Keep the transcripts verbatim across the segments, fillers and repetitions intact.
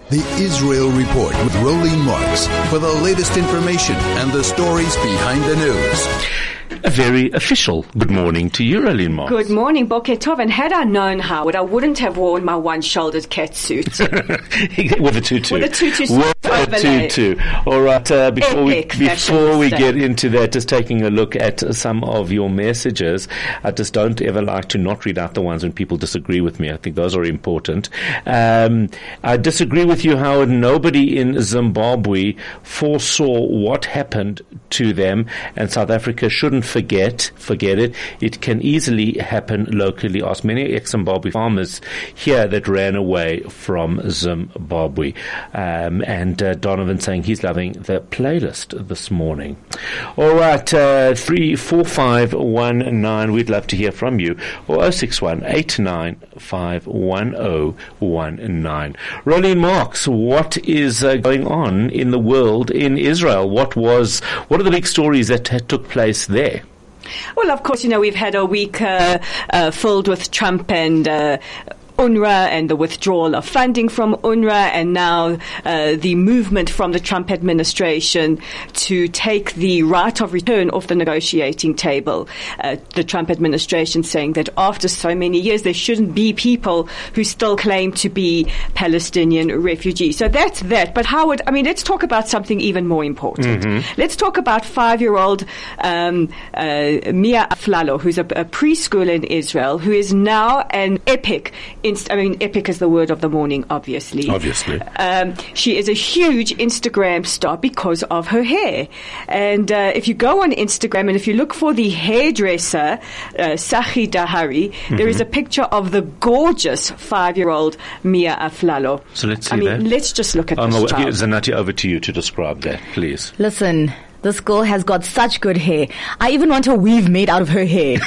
The Israel Report with Rolene Marks for the latest information and the stories behind the news. A very official good morning to you, Rolene Marks. Good morning, Boker Tov. And had I known, Howard, I wouldn't have worn my one-shouldered catsuit. With a tutu. With a tutu. With a tutu. All right, uh, before Epic we before we style. get into that, just taking a look at some of your messages. I just don't ever like to not read out the ones when people disagree with me. I think those are important. Um, I disagree with you, Howard. Nobody in Zimbabwe foresaw what happened to them, and South Africa shouldn't forget, forget it. It can easily happen locally. Ask many ex-Zimbabwe farmers here that ran away from Zimbabwe. Um, and uh, Donovan saying he's loving the playlist this morning. All right, uh, three four five one nine. We'd love to hear from you. Or oh six one eight nine five one oh one nine. Rolene Marks, what is uh, going on in the world in Israel? What was? What are the big stories that had took place there? Well, of course, you know, we've had a week uh, uh, filled with Trump and uh, UNRWA and the withdrawal of funding from UNRWA, and now uh, the movement from the Trump administration to take the right of return off the negotiating table. Uh, the Trump administration saying that after so many years there shouldn't be people who still claim to be Palestinian refugees. So that's that. But Howard, I mean, let's talk about something even more important. Mm-hmm. Let's talk about five-year-old um, uh, Mia Aflalo, who's a, a preschooler in Israel, who is now an epic Inst- I mean, epic is the word of the morning, obviously. Obviously. Um, she is a huge Instagram star because of her hair. And uh, if you go on Instagram and if you look for the hairdresser, uh, Sachi Dahari, mm-hmm. there is a picture of the gorgeous five-year-old Mia Aflalo. So let's see I mean, that. let's just look at um, this child. Zanati, over to you to describe that, please. Listen. This girl has got such good hair. I even want a weave made out of her hair.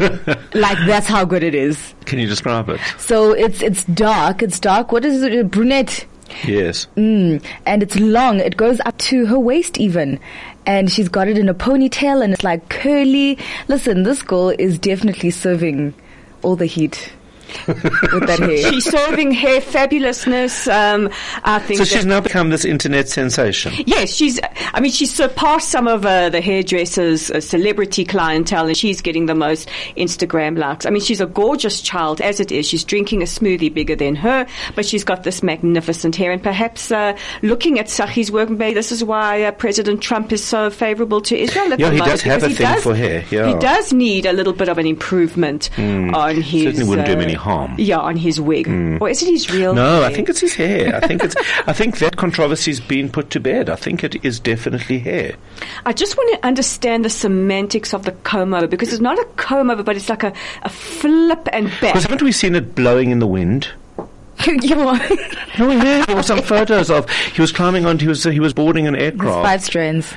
Like, that's how good it is. Can you describe it? So it's it's dark. It's dark. What is it? Brunette. Yes. Mm, and it's long. It goes up to her waist even. And she's got it in a ponytail and it's like curly. Listen, this girl is definitely serving all the heat. With that hair. She's serving hair fabulousness. Um, I think so. She's now become this internet sensation. Yes, she's. I mean, she's surpassed some of uh, the hairdressers' uh, celebrity clientele, and she's getting the most Instagram likes. I mean, she's a gorgeous child as it is. She's drinking a smoothie bigger than her, but she's got this magnificent hair. And perhaps uh, looking at Sachi's work, maybe this is why uh, President Trump is so favourable to Israel at yeah, the he moment. does have a he thing does, for hair. Yeah. He does need a little bit of an improvement mm. on his. Certainly wouldn't uh, do him any harm. Yeah, on his wig. Mm. Or is it his real No, hair? I think it's his hair. I think it's. I think that controversy's been put to bed. I think it is definitely hair. I just want to understand the semantics of the comb over, because it's not a comb over, but it's like a, a flip and back. Because haven't we seen it blowing in the wind? Yeah. No, we have. There were some photos of he was climbing on. He was he was boarding an aircraft. Five strands.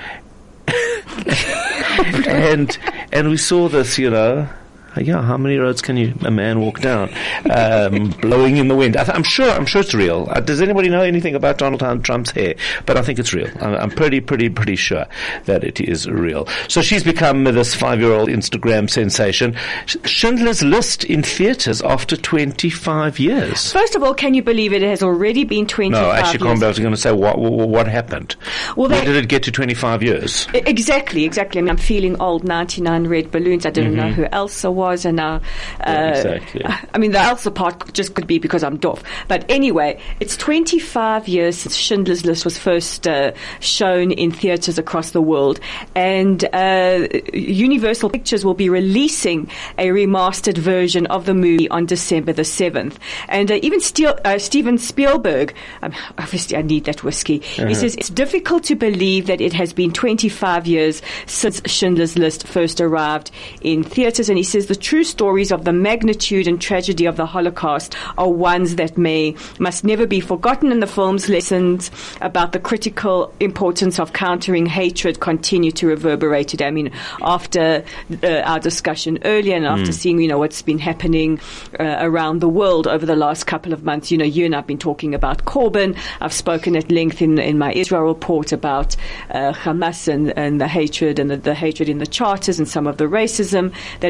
and and we saw this, you know. Yeah, how many roads can you a man walk down, um, blowing in the wind? I th- I'm sure. I'm sure it's real. Uh, does anybody know anything about Donald Trump's hair? But I think it's real. I'm, I'm pretty, pretty, pretty sure that it is real. So she's become this five-year-old Instagram sensation. Sh- Schindler's List in theaters after twenty-five years. First of all, can you believe it has already been twenty-five? No, actually, years? I was going to say what, what what happened. Well, Where did it get to twenty-five years? Exactly, exactly. I mean, I'm feeling old. ninety-nine red balloons. I didn't mm-hmm. know who Elsa was. Was and now, uh, yeah, exactly. I mean, the Elsa part just could be because I'm deaf. But anyway, it's twenty-five years since Schindler's List was first uh, shown in theaters across the world, and uh, Universal Pictures will be releasing a remastered version of the movie on December the seventh. And uh, even Steel, uh, Steven Spielberg, um, obviously I need that whiskey. Uh-huh. He says it's difficult to believe that it has been twenty-five years since Schindler's List first arrived in theaters, and he says the true stories of the magnitude and tragedy of the Holocaust are ones that may must never be forgotten, and the film's lessons about the critical importance of countering hatred continue to reverberate today. I mean, after uh, our discussion earlier and after mm. seeing, you know, what's been happening uh, around the world over the last couple of months, you know, you and I have been talking about Corbyn. I've spoken at length in, in my Israel report about uh, Hamas and, and the hatred and the, the hatred in the charters and some of the racism that is happening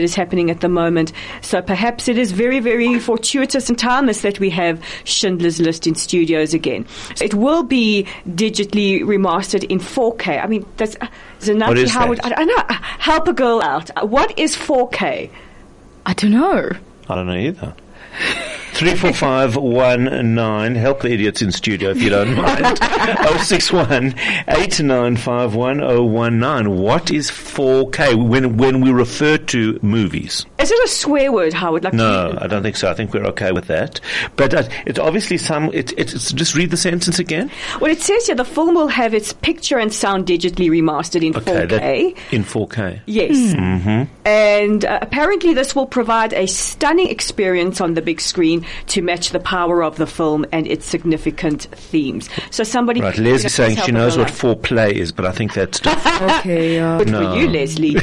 at the moment. So perhaps it is very, very fortuitous and timeless that we have Schindler's List in studios again. So it will be digitally remastered in four K. I mean, that's Zanati, how would, I don't know. Help a girl out. What is four K? I don't know. I don't know either. three four five one nine. Help the idiots in studio if you don't mind. oh six one, eight nine five one oh one nine. What is four K when when we refer to movies? Is it a swear word, Howard? Like no, I don't think so. I think we're okay with that. But uh, it's obviously some... It, it, it's, just read the sentence again. Well, it says here the film will have its picture and sound digitally remastered in okay, four K. That, in four K. Yes. Mm-hmm. And uh, apparently this will provide a stunning experience on the big screen to match the power of the film and its significant themes. So somebody... Right, Leslie's saying she knows what foreplay is, but I think that's... okay, uh, Good no. for you, Leslie.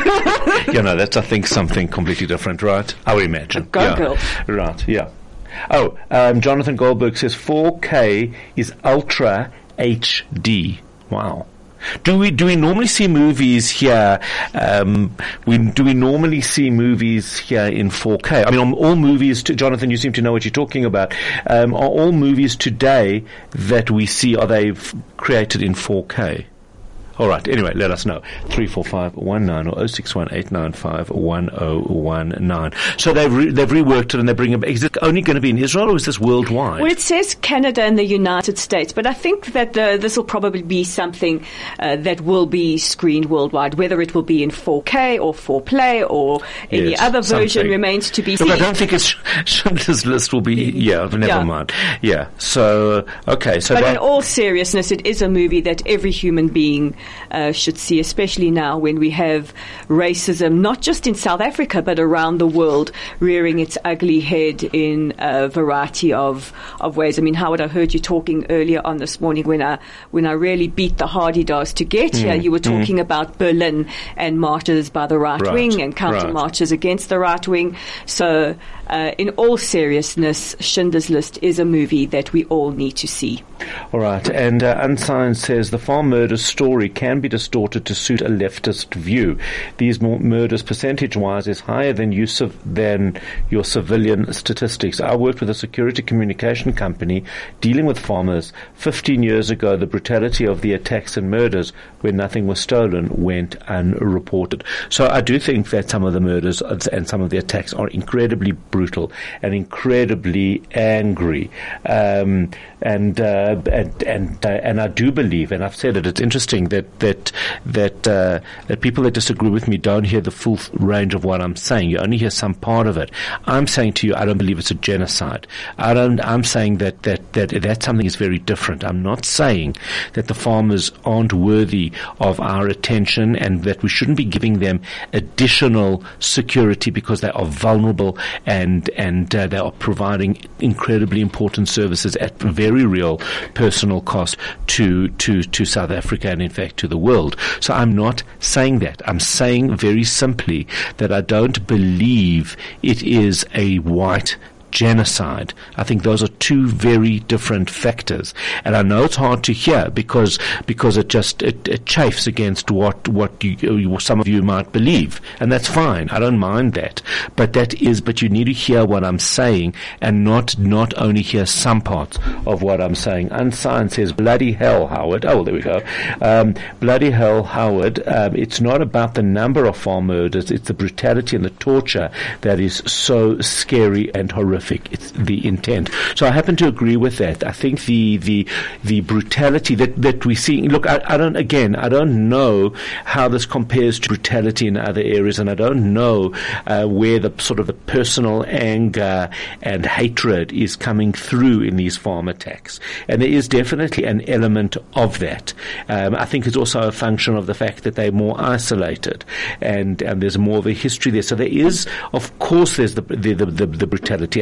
You know, that's, I think, something completely different, right? I would imagine. Go, yeah. girl. Right, yeah. Oh, um, Jonathan Goldberg says four K is Ultra H D. Wow. Do we do we normally see movies here? Um, we do we normally see movies here in four K? I mean, on all movies. To, Jonathan, you seem to know what you're talking about. Um, are all movies today that we see are they f- created in four K? All right. Anyway, let us know. Three four five one nine or oh six one eight nine five one oh one nine. So they've re- they've reworked it and they bring it. Is it only going to be in Israel or is this worldwide? Well, it says Canada and the United States, but I think that the, this will probably be something uh, that will be screened worldwide. Whether it will be in four K or four Play or any yes, other version something. remains to be Look, seen. I don't think it's Schindler's List will be. Yeah, never Yeah. mind. Yeah. So okay. So but that, in all seriousness, it is a movie that every human being uh, should see. Especially now when we have racism, not just in South Africa, but around the world, rearing its ugly head in a variety of, of ways. I mean, Howard, I heard you talking earlier on this morning when I, when I really beat the Hardy-Dos to get mm, here. You were talking mm. about Berlin and marches by the right, right wing and counter right. marches against the right wing. So, uh, in all seriousness, Schindler's List is a movie that we all need to see. All right. And uh, Unsigned says the farm murder story can be distorted to suit a leftist view. These more murders percentage-wise is higher than you civ- than your civilian statistics. I worked with a security communication company dealing with farmers. Fifteen years ago, the brutality of the attacks and murders where nothing was stolen went unreported. So I do think that some of the murders and some of the attacks are incredibly brutal and incredibly angry. Um, and, uh, and, and, uh, and I do believe, and I've said it, it's interesting that, that, that, uh, that people that disagree with me don't hear the full range of what I'm saying. You only hear some part of it. I'm saying to you, I don't believe it's a genocide. I don't, I'm saying that, that, that, that something is very different. I'm not saying that the farmers aren't worthy of our attention and that we shouldn't be giving them additional security because they are vulnerable and, and, uh, they are providing incredibly important services at very real personal cost to, to, to South Africa and in fact to the world. So I'm not saying that. I'm saying very simply that I don't believe it is a white genocide. I think those are two very different factors, and I know it's hard to hear because because it just it, it chafes against what what you, some of you might believe, and that's fine. I don't mind that, but that is but you need to hear what I'm saying and not not only hear some parts of what I'm saying. Unsigned says bloody hell, Howard. Oh, there we go. Um, bloody hell, Howard. Um, it's not about the number of farm murders; it's the brutality and the torture that is so scary and horrific. It's the intent. So I happen to agree with that. I think the the the brutality that that we see. Look, I, I don't. Again, I don't know how this compares to brutality in other areas, and I don't know uh, where the sort of the personal anger and hatred is coming through in these farm attacks. And there is definitely an element of that. Um, I think it's also a function of the fact that they're more isolated, and and there's more of a history there. So there is, of course, there's the the the, the, the brutality. And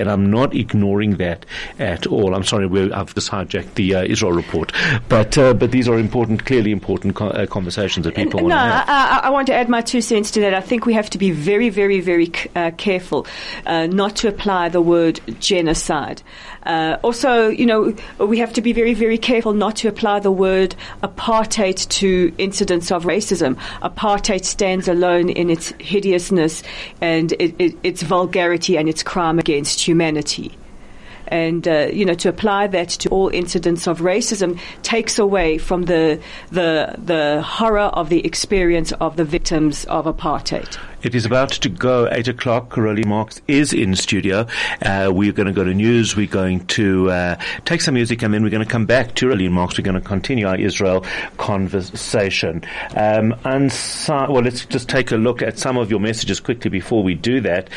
and I'm not ignoring that at all. I'm sorry, we're, I've just hijacked the uh, Israel report, but uh, but these are important, clearly important co- uh, conversations that people no, want to have. I, I want to add my two cents to that. I think we have to be very, very, very uh, careful uh, not to apply the word genocide. Uh, also, you know, we have to be very, very careful not to apply the word apartheid to incidents of racism. Apartheid stands alone in its hideousness and it, it, its vulgarity and its crime against humanity. And, uh, you know, to apply that to all incidents of racism takes away from the, the, the horror of the experience of the victims of apartheid. It is about to go eight o'clock. Rolene Marks is in studio. Uh, we're going to go to news. We're going to uh, take some music, and then we're going to come back to Rolene Marks. We're going to continue our Israel conversation. Um, and so, well, let's just take a look at some of your messages quickly before we do that.